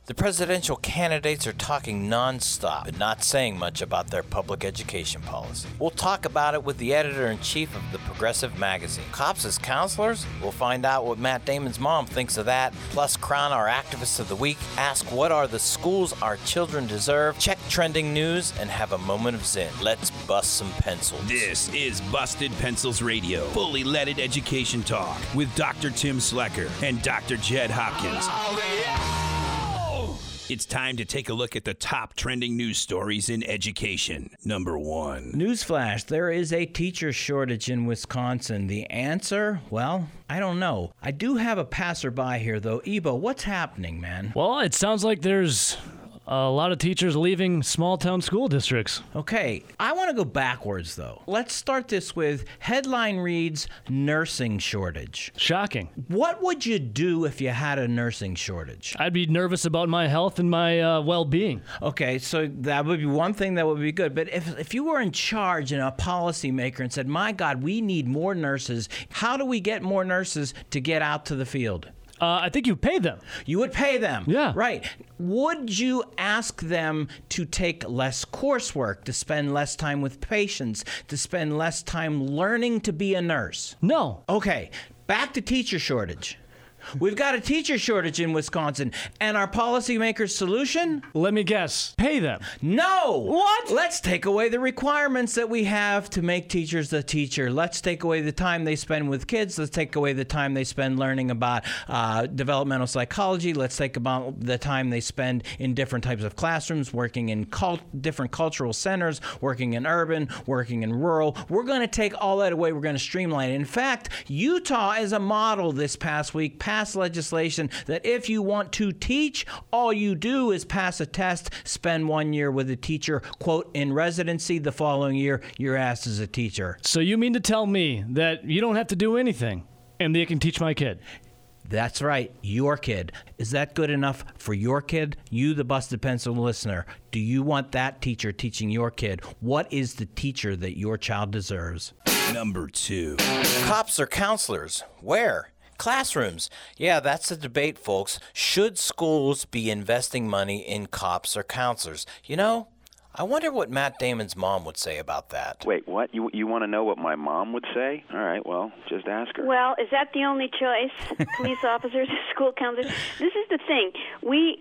The presidential candidates are talking nonstop and not saying much about their public education policy. We'll talk about it with the editor-in-chief of the Progressive magazine. Cops as counselors? We'll find out what Matt Damon's mom thinks of that, plus crown our Activist of the Week, ask what are the schools our children deserve, check trending news, and have a moment of zen. Let's bust some pencils. This is Busted Pencils Radio, fully leaded education talk with Dr. Tim Slecker and Dr. Jed Hopkins. It's time to take a look at the top trending news stories in education. Number 1. Newsflash, there is a teacher shortage in Wisconsin. The answer? Well, I don't know. I do have a passerby here, though. Ebo, what's happening, man? Well, it sounds like there's a lot of teachers leaving small-town school districts. Okay, I want to go backwards, though. Let's start this with headline reads, nursing shortage. Shocking. What would you do if you had a nursing shortage? I'd be nervous about my health and my well-being. Okay, so that would be one thing that would be good. But if you were in charge and a policymaker and said, my God, we need more nurses, how do we get more nurses to get out to the field? I think you pay them. You would pay them. Yeah. Right. Would you ask them to take less coursework, to spend less time with patients, to spend less time learning to be a nurse? No. Okay. Back to teacher shortage. We've got a teacher shortage in Wisconsin, and our policymakers' solution? Let me guess. Pay them. No! What? Let's take away the requirements that we have to make teachers a teacher. Let's take away the time they spend with kids. Let's take away the time they spend learning about developmental psychology. Let's take about the time they spend in different types of classrooms, working in different cultural centers, working in urban, working in rural. We're going to take all that away. We're going to streamline it. In fact, Utah is a model this past week, passed legislation that if you want to teach, all you do is pass a test, spend 1 year with a teacher, quote, in residency. The following year, you're asked as a teacher. So you mean to tell me that you don't have to do anything and they can teach my kid? That's right, your kid. Is that good enough for your kid? You, the Busted Pencil listener, do you want that teacher teaching your kid? What is the teacher that your child deserves? Number 2. Cops or counselors? Where? Classrooms. Yeah, that's the debate, folks. Should schools be investing money in cops or counselors? You know, I wonder what Matt Damon's mom would say about that. Wait, what? You want to know what my mom would say? All right, well, just ask her. Well, is that the only choice? Police officers, school counselors? This is the thing. We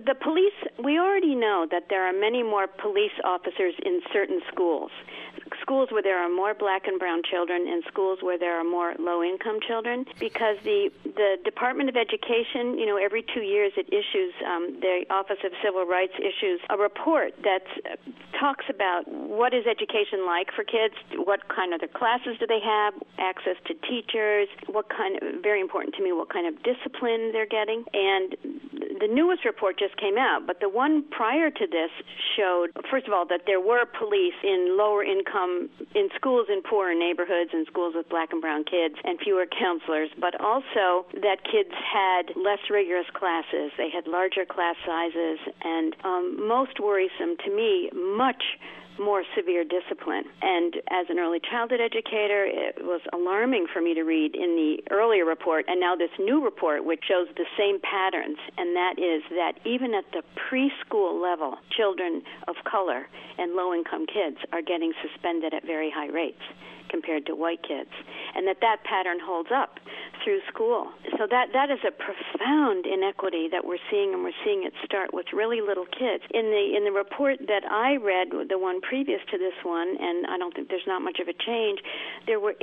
already know that there are many more police officers in certain schools. Schools where there are more black and brown children and schools where there are more low-income children, because the Department of Education, every 2 years it issues, the Office of Civil Rights issues a report that talks about what is education like for kids, what kind of classes do they have, access to teachers, very important to me, what kind of discipline they're getting. And the newest report just came out, but the one prior to this showed, first of all, that there were police in lower income, in schools in poorer neighborhoods and schools with black and brown kids, and fewer counselors, but also that kids had less rigorous classes. They had larger class sizes, and most worrisome to me, much more severe discipline. And as an early childhood educator, it was alarming for me to read in the earlier report, and now this new report, which shows the same patterns, and that is that even at the preschool level, children of color and low-income kids are getting suspended at very high rates compared to white kids, and that pattern holds up through school. So that is a profound inequity that we're seeing, and we're seeing it start with really little kids. In the report that I read, the one previous to this one, and I don't think there's not much of a change, there were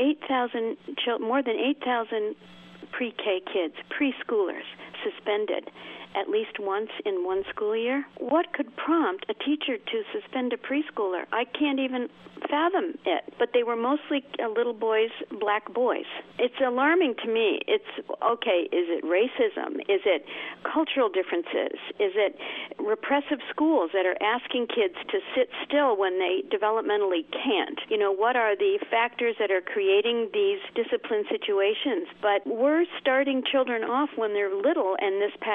more than 8,000 pre-K kids, preschoolers, suspended at least once in one school year. What could prompt a teacher to suspend a preschooler? I can't even fathom it. But they were mostly little boys, black boys. It's alarming to me. It's, okay, is it racism? Is it cultural differences? Is it repressive schools that are asking kids to sit still when they developmentally can't? What are the factors that are creating these discipline situations? But we're starting children off when they're little, and this pattern, as I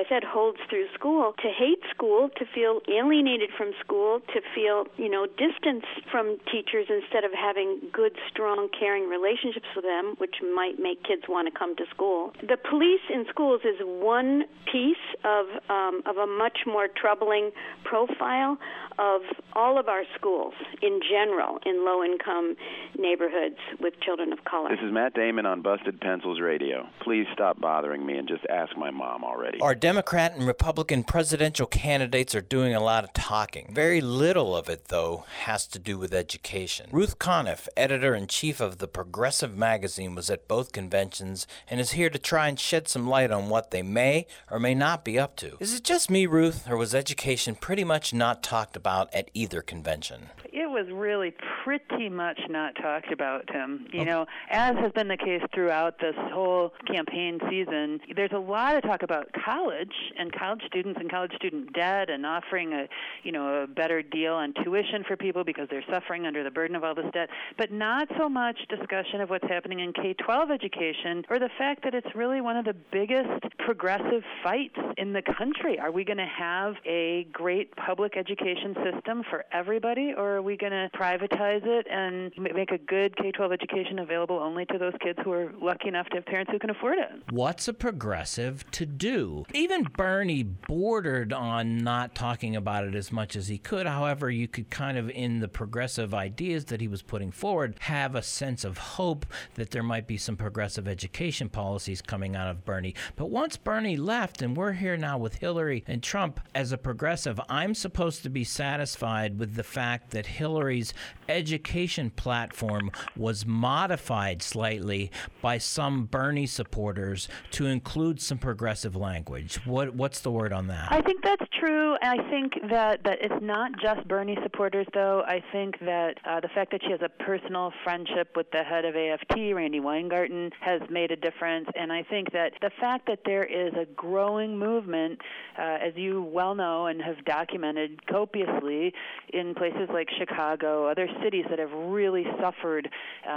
said, holds through school, to hate school, to feel alienated from school, to feel, distance from teachers instead of having good, strong, caring relationships with them, which might make kids want to come to school. The police in schools is one piece of a much more troubling profile of all of our schools in general in low-income neighborhoods with children of color. This is Matt Damon on Busted Pencils Radio. Please stop bothering me and just ask my mom already. Our Democrat and Republican presidential candidates are doing a lot of talking. Very little of it, though, has to do with education. Ruth Conniff, editor-in-chief of the Progressive magazine, was at both conventions and is here to try and shed some light on what they may or may not be up to. Is it just me, Ruth, or was education pretty much not talked about at either convention? It was really pretty much not talked about, Tim. As has been the case throughout this whole campaign season, there's a lot of talk about college and college students and college student debt and offering a better deal on tuition for people because they're suffering under the burden of all this debt, but not so much discussion of what's happening in K-12 education or the fact that it's really one of the biggest progressive fights in the country. Are we going to have a great public education system for everybody, or are we going to privatize it and make a good K-12 education available only to those kids who are lucky enough to have parents who can afford it? What's a progressive to do? Even Bernie bordered on not talking about it as much as he could. However, you could kind of, in the progressive ideas that he was putting forward, have a sense of hope that there might be some progressive education policies coming out of Bernie. But once Bernie left, and we're here now with Hillary and Trump, as a progressive, I'm supposed to be satisfied with the fact that Hillary's education platform was modified slightly by some Bernie supporters to include some progressive language. What's the word on that? I think that's true. And I think that it's not just Bernie supporters, though. I think that the fact that she has a personal friendship with the head of AFT, Randy Weingarten, has made a difference. And I think that the fact that there is a growing movement, as you well know and have documented copiously, in places like Chicago, other cities that have really suffered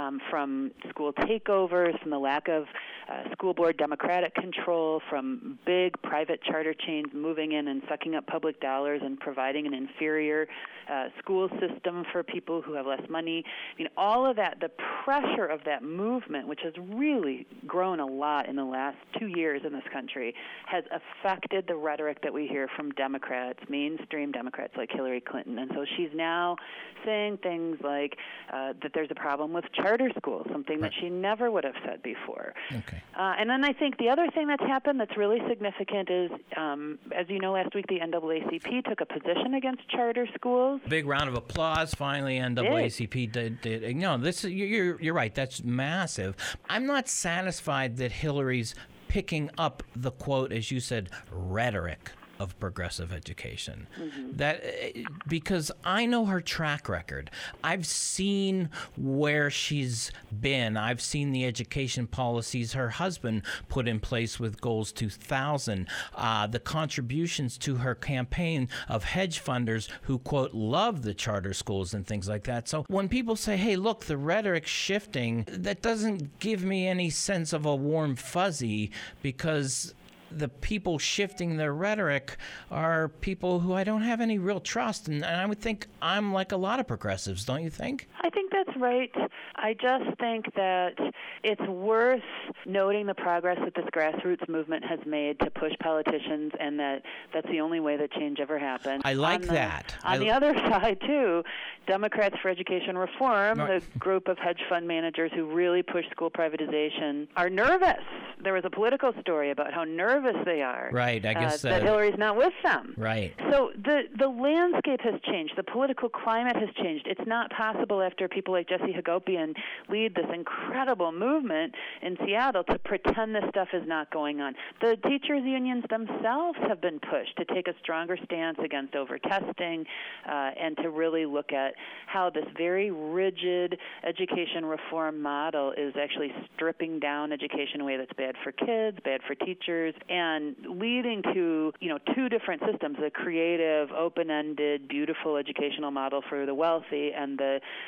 from school takeovers, from the lack of school board democratic control, from big private charter chains moving in and sucking up public dollars and providing an inferior school system for people who have less money. All of that, the pressure of that movement, which has really grown a lot in the last 2 years in this country, has affected the rhetoric that we hear from Democrats, mainstream Democrats like Hillary Clinton. And so she's now saying things like that there's a problem with charter schools, something that she never would have said before. Okay. And then I think the other thing that's happened that's really significant is, as you know, last week the NAACP took a position against charter schools. Big round of applause. Finally, NAACP did. No, you're right. That's massive. I'm not satisfied that Hillary's picking up the quote, as you said, rhetoric of progressive education. That because I know her track record. I've seen where she's been. I've seen the education policies her husband put in place with Goals 2000, the contributions to her campaign of hedge funders who, quote, love the charter schools and things like that. So when people say, hey, look, the rhetoric's shifting, that doesn't give me any sense of a warm fuzzy, because the people shifting their rhetoric are people who I don't have any real trust. And I would think I'm like a lot of progressives, don't you think? I think that's right. I just think that it's worth noting the progress that this grassroots movement has made to push politicians, and that's the only way that change ever happens. I like that. On the other side, too, Democrats for Education Reform, the group of hedge fund managers who really push school privatization, are nervous. There was a political story about how nervous they are. Right, I guess that Hillary's not with them. Right. So the landscape has changed. The political climate has changed. It's not possible after people like Jesse Hagopian lead this incredible movement in Seattle to pretend this stuff is not going on. The teachers' unions themselves have been pushed to take a stronger stance against over-testing and to really look at how this very rigid education reform model is actually stripping down education in a way that's bad for kids, bad for teachers, and leading to, two different systems, a creative, open-ended, beautiful educational model for the wealthy and the,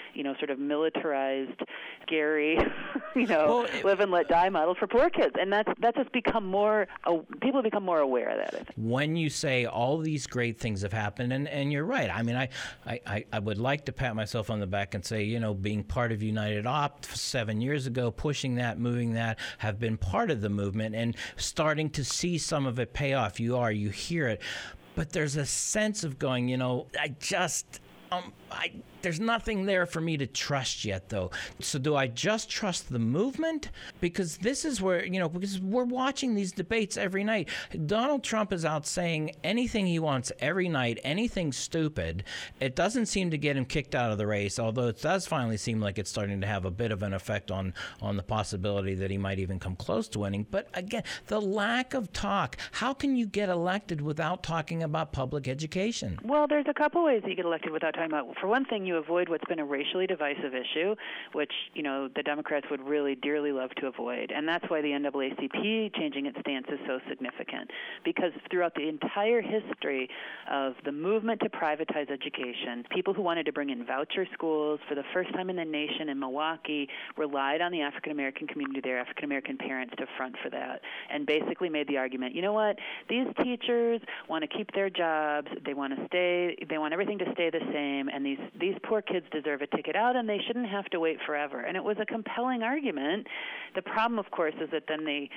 sort of militarized, scary, live and let die model for poor kids. And that's just become more, people have become more aware of that, I think. When you say all these great things have happened, and you're right. I mean, I would like to pat myself on the back and say, being part of United Op 7 years ago, pushing that, moving that, have been part of the movement and starting to see some of it pay off. You hear it. But there's a sense of going, there's nothing there for me to trust yet, though. So do I just trust the movement? Because this is where, because we're watching these debates every night. Donald Trump is out saying anything he wants every night, anything stupid. It doesn't seem to get him kicked out of the race, although it does finally seem like it's starting to have a bit of an effect on the possibility that he might even come close to winning. But again, the lack of talk. How can you get elected without talking about public education? Well, there's a couple ways that you get elected without talking about. For one thing, you avoid what's been a racially divisive issue, which, the Democrats would really dearly love to avoid. And that's why the NAACP changing its stance is so significant. Because throughout the entire history of the movement to privatize education, people who wanted to bring in voucher schools for the first time in the nation in Milwaukee relied on the African-American community, their African-American parents, to front for that, and basically made the argument, you know what, these teachers want to keep their jobs, they want everything to stay the same, and these poor kids deserve a ticket out, and they shouldn't have to wait forever. And it was a compelling argument. The problem, of course, is that then they've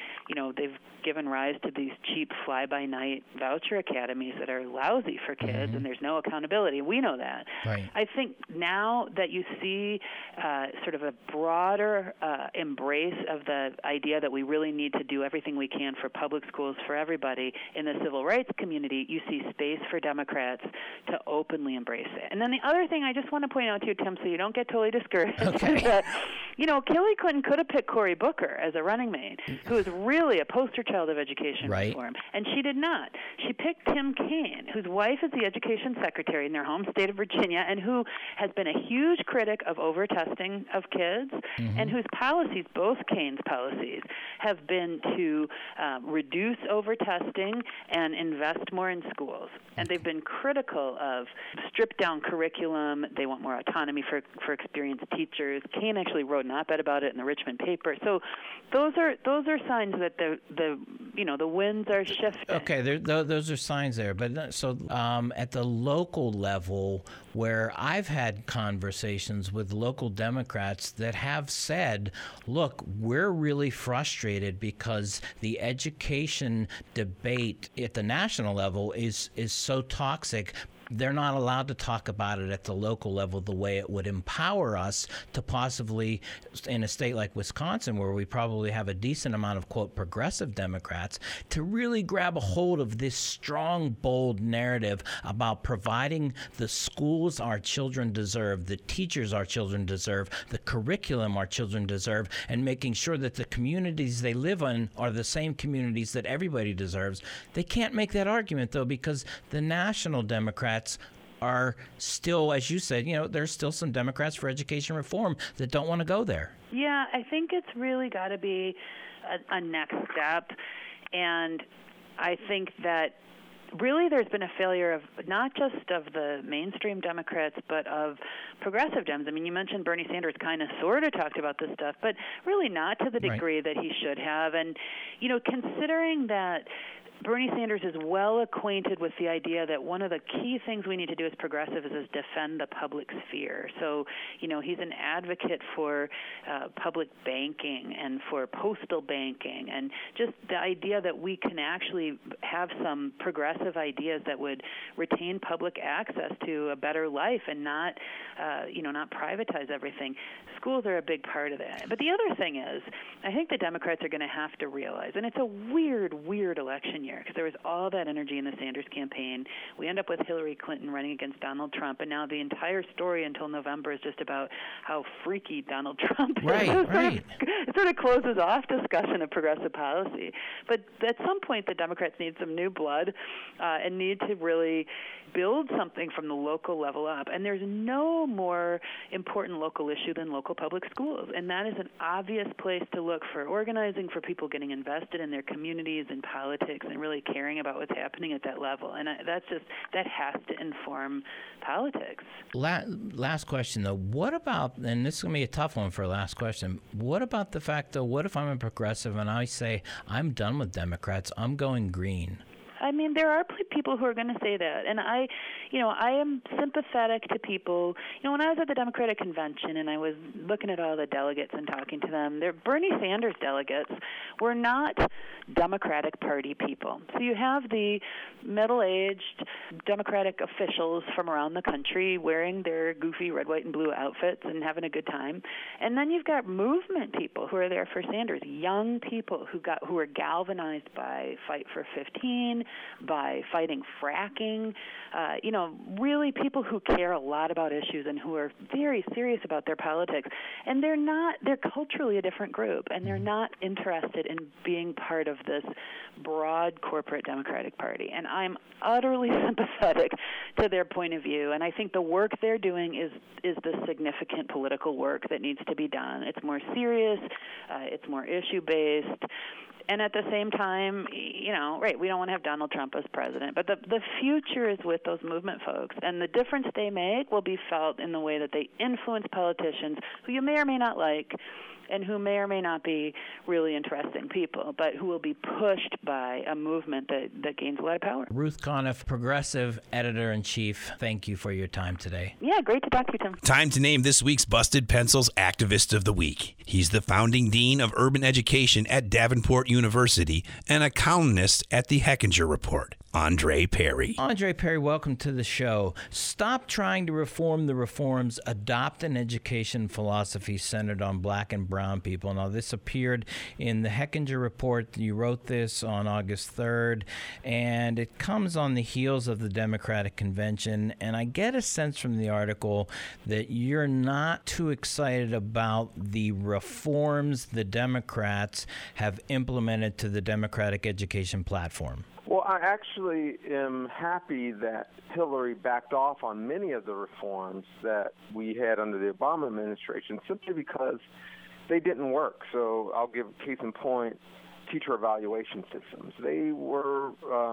given rise to these cheap fly-by-night voucher academies that are lousy for kids, and there's no accountability. We know that. Right. I think now that you see sort of a broader embrace of the idea that we really need to do everything we can for public schools for everybody in the civil rights community, you see space for Democrats to openly embrace it. And then the other thing I just want to point out to you, Tim, so you don't get totally discouraged, is that, Hillary Clinton could have picked Cory Booker as a running mate, who is really a poster child of education reform, and she did not. She picked Tim Kaine, whose wife is the education secretary in their home state of Virginia, and who has been a huge critic of over-testing of kids, and whose policies, both Kaine's policies, have been to reduce over-testing and invest more in schools. And they've been critical of stripped-down curriculum. They want more autonomy for experienced teachers. Kaine actually wrote an op-ed about it in the Richmond paper. So those are signs that the winds are shifting. Okay, those are signs there. But so at the local level, where I've had conversations with local Democrats that have said, look, we're really frustrated because the education debate at the national level is so toxic. They're not allowed to talk about it at the local level the way it would empower us to possibly, in a state like Wisconsin, where we probably have a decent amount of, quote, progressive Democrats, to really grab a hold of this strong, bold narrative about providing the schools our children deserve, the teachers our children deserve, the curriculum our children deserve, and making sure that the communities they live in are the same communities that everybody deserves. They can't make that argument, though, because the national Democrats are still, as you said, there's still some Democrats for education reform that don't want to go there. Yeah, I think it's really got to be a next step. And I think that really there's been a failure of not just of the mainstream Democrats, but of progressive Dems. I mean, you mentioned Bernie Sanders kind of sort of talked about this stuff, but really not to the degree that he should have. And, considering that Bernie Sanders is well acquainted with the idea that one of the key things we need to do as progressives is defend the public sphere. So, he's an advocate for public banking and for postal banking, and just the idea that we can actually have some progressive ideas that would retain public access to a better life and not privatize everything. Schools are a big part of that. But the other thing is, I think the Democrats are going to have to realize, and it's a weird election year, because there was all that energy in the Sanders campaign. We end up with Hillary Clinton running against Donald Trump, and now the entire story until November is just about how freaky Donald Trump is. Right. It sort of closes off discussion of progressive policy. But at some point, the Democrats need some new blood and need to really build something from the local level up. And there's no more important local issue than local public schools. And that is an obvious place to look for organizing, for people getting invested in their communities and politics and really caring about what's happening at that level. And that has to inform politics. Last question, though. What about, and this is going to be a tough one for a last question, what about the fact, though, what if I'm a progressive and I say, I'm done with Democrats, I'm going green? I mean, there are people who are going to say that, and I am sympathetic to people. When I was at the Democratic Convention and I was looking at all the delegates and talking to them, Bernie Sanders delegates were not Democratic Party people. So you have the middle-aged Democratic officials from around the country wearing their goofy red, white, and blue outfits and having a good time, and then you've got movement people who are there for Sanders, young people who were galvanized by Fight for 15. By fighting fracking, really people who care a lot about issues and who are very serious about their politics. And they're culturally a different group, and they're not interested in being part of this broad corporate Democratic Party. And I'm utterly sympathetic to their point of view, and I think the work they're doing is the significant political work that needs to be done. It's more serious, it's more issue-based. And at the same time, we don't want to have Donald Trump as president. But the future is with those movement folks. And the difference they make will be felt in the way that they influence politicians who you may or may not like and who may or may not be really interesting people, but who will be pushed by a movement that gains a lot of power. Ruth Conniff, Progressive Editor-in-Chief, thank you for your time today. Yeah, great to talk to you, Tim. Time to name this week's Busted Pencils Activist of the Week. He's the founding dean of urban education at Davenport University and a columnist at the Hechinger Report. Andre Perry. Andre Perry, welcome to the show. Stop trying to reform the reforms. Adopt an education philosophy centered on black and brown people. Now, this appeared in the Hechinger Report. You wrote this on August 3rd, and it comes on the heels of the Democratic Convention. And I get a sense from the article that you're not too excited about the reforms the Democrats have implemented to the Democratic Education Platform. Well, I actually am happy that Hillary backed off on many of the reforms that we had under the Obama administration simply because they didn't work. So I'll give case in point teacher evaluation systems. They were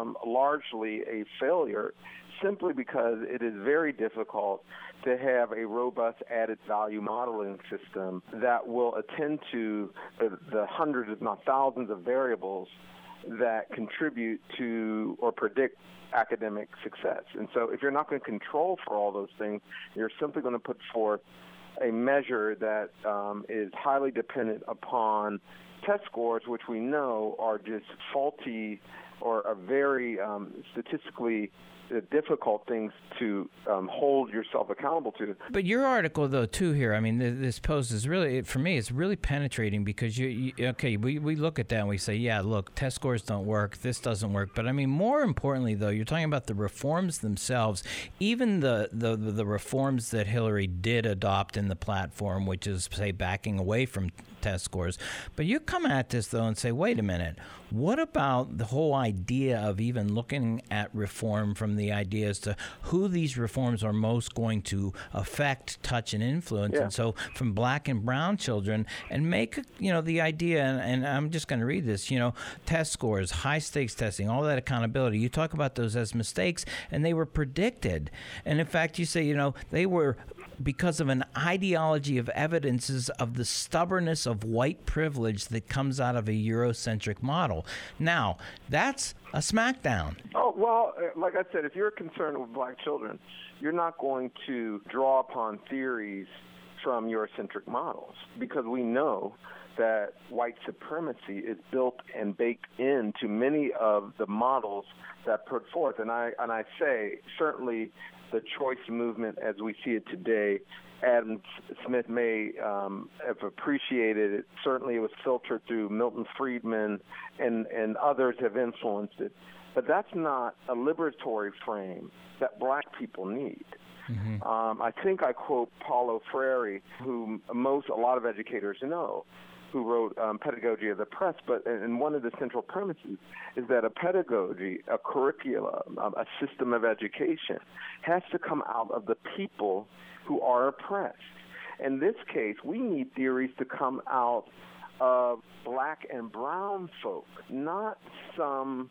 largely a failure simply because it is very difficult to have a robust added value modeling system that will attend to the hundreds, if not thousands, of variables that contribute to or predict academic success. And so if you're not going to control for all those things, you're simply going to put forth a measure that is highly dependent upon test scores, which we know are just faulty or are very statistically difficult things to hold yourself accountable to. But your article, though, too, here, I mean, this post is really, for me, it's really penetrating because we look at that and we say, yeah, look, test scores don't work, this doesn't work. But I mean, more importantly, though, you're talking about the reforms themselves, even the reforms that Hillary did adopt in the platform, which is, say, backing away from test scores. But you come at this, though, and say, wait a minute, what about the whole idea of even looking at reform from the idea as to who these reforms are most going to affect, touch, and influence? Yeah. And so from black and brown children, and make, the idea, and I'm just going to read this, test scores, high-stakes testing, all that accountability. You talk about those as mistakes, and they were predicted. And in fact, you say, they were because of an ideology of evidences of the stubbornness of white privilege that comes out of a Eurocentric model. Now, that's a smackdown. Oh, well, like I said, if you're concerned with black children, you're not going to draw upon theories from Eurocentric models because we know that white supremacy is built and baked into many of the models that put forth. And I say, certainly, the choice movement as we see it today, Adam Smith may have appreciated it. Certainly it was filtered through Milton Friedman, and others have influenced it. But that's not a liberatory frame that black people need. Mm-hmm. I think I quote Paulo Freire, who a lot of educators know, who wrote Pedagogy of the Press, and one of the central premises is that a pedagogy, a curriculum, a system of education has to come out of the people who are oppressed. In this case, we need theories to come out of black and brown folk, not some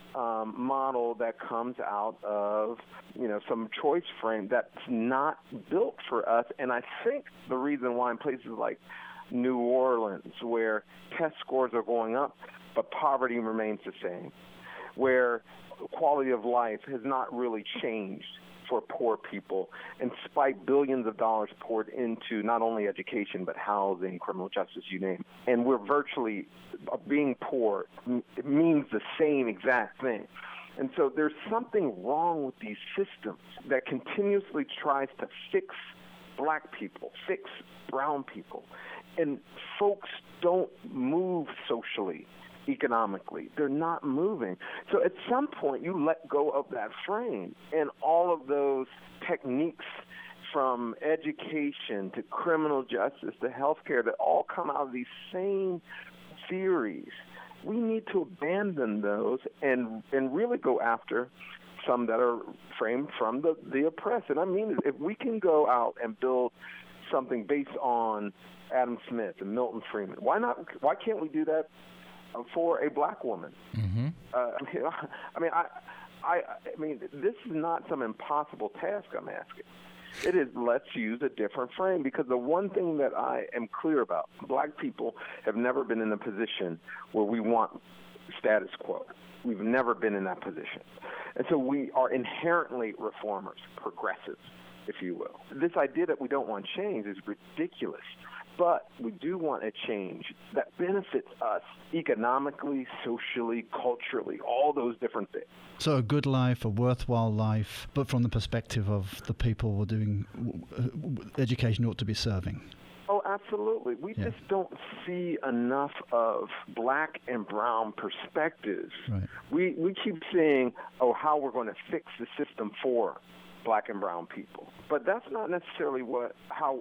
model that comes out of, some choice frame that's not built for us. And I think the reason why in places like New Orleans, where test scores are going up, but poverty remains the same, where quality of life has not really changed for poor people, in spite billions of dollars poured into not only education but housing, criminal justice, you name it. And we're virtually being poor. It means the same exact thing. And so there's something wrong with these systems that continuously tries to fix black people, fix brown people. And folks don't move socially, economically. They're not moving. So at some point, you let go of that frame, and all of those techniques from education to criminal justice to healthcare that all come out of these same theories. We need to abandon those and really go after some that are framed from the oppressed. And I mean, if we can go out and build something based on Adam Smith and Milton Friedman, why not? Why can't we do that for a black woman? Mm-hmm. I mean, this is not some impossible task I'm asking. It is, let's use a different frame, because the one thing that I am clear about, black people have never been in a position where we want status quo. We've never been in that position. And so we are inherently reformers, progressives, if you will. This idea that we don't want change is ridiculous. But we do want a change that benefits us economically, socially, culturally, all those different things. So a good life, a worthwhile life, but from the perspective of the people we're doing, education ought to be serving. Oh, absolutely. We just don't see enough of black and brown perspectives. Right. We keep saying, how we're going to fix the system for black and brown people. But that's not necessarily what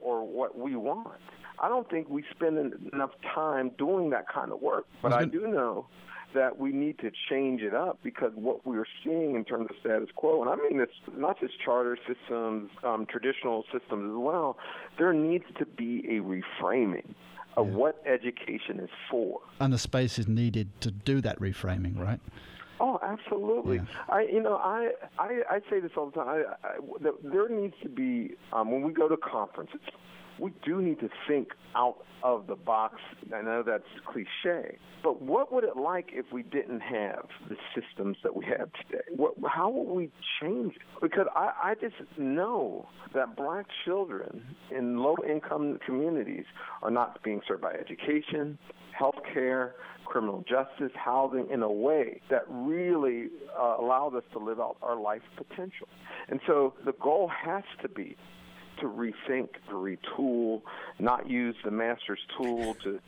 we want. I don't think we spend enough time doing that kind of work. But I do know that we need to change it up, because what we're seeing in terms of status quo, and I mean this not just charter systems, traditional systems as well, there needs to be a reframing of what education is for. And the space is needed to do that reframing, right? Oh, absolutely. Yeah. I say this all the time. There needs to be, when we go to conferences, we do need to think out of the box. I know that's cliche, but what would it like if we didn't have the systems that we have today? How would we change it? Because I just know that black children in low-income communities are not being served by education, healthcare, criminal justice, housing, in a way that really allows us to live out our life potential. And so the goal has to be to rethink, to retool, not use the master's tool to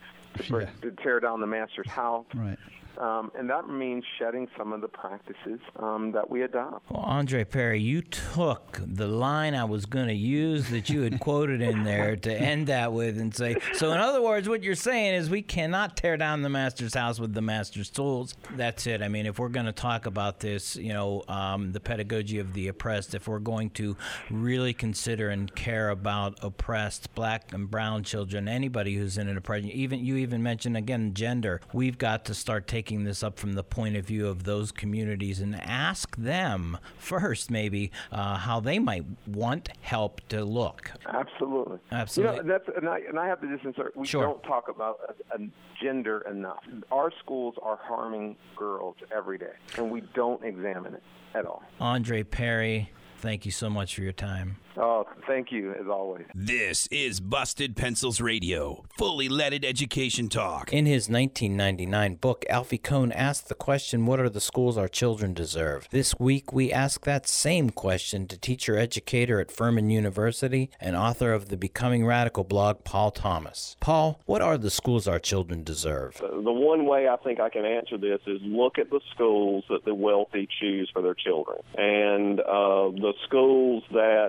tear down the master's house. Right. And that means shedding some of the practices that we adopt. Well, Andre Perry, you took the line I was going to use that you had quoted in there to end that with and say, so in other words, what you're saying is we cannot tear down the master's house with the master's tools. That's it. I mean, if we're going to talk about this, the pedagogy of the oppressed, if we're going to really consider and care about oppressed black and brown children, anybody who's in an oppression, you even mentioned, again, gender, we've got to start taking this up from the point of view of those communities and ask them first, maybe, how they might want help to look. Absolutely. Absolutely. And I have to just insert, we Sure. don't talk about gender enough. Our schools are harming girls every day, and we don't examine it at all. Andre Perry, thank you so much for your time. Oh, thank you, as always. This is Busted Pencils Radio, fully leaded education talk. In his 1999 book, Alfie Kohn asked the question, what are the schools our children deserve? This week, we ask that same question to teacher-educator at Furman University and author of the Becoming Radical blog, Paul Thomas. Paul, what are the schools our children deserve? The one way I think I can answer this is look at the schools that the wealthy choose for their children. And the schools that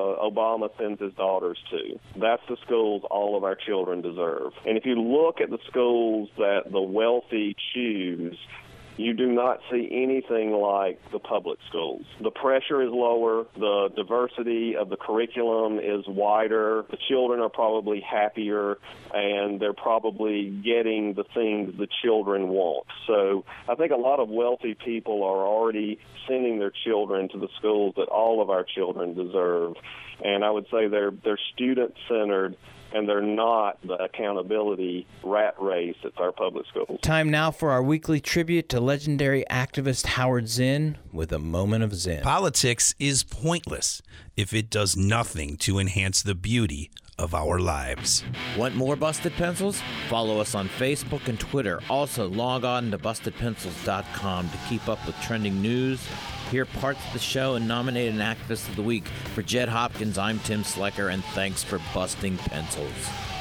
Obama sends his daughters to, that's the schools all of our children deserve. And if you look at the schools that the wealthy choose, you do not see anything like the public schools. The pressure is lower, the diversity of the curriculum is wider, the children are probably happier, and they're probably getting the things the children want. So I think a lot of wealthy people are already sending their children to the schools that all of our children deserve. And I would say they're student-centered, and they're not the accountability rat race at our public schools. Time now for our weekly tribute to legendary activist Howard Zinn with a moment of Zen. Politics is pointless if it does nothing to enhance the beauty of our lives. Want more Busted Pencils? Follow us on Facebook and Twitter. Also, log on to bustedpencils.com to keep up with trending news, hear parts of the show, and nominate an Activist of the Week. For Jed Hopkins, I'm Tim Slecker, and thanks for busting pencils.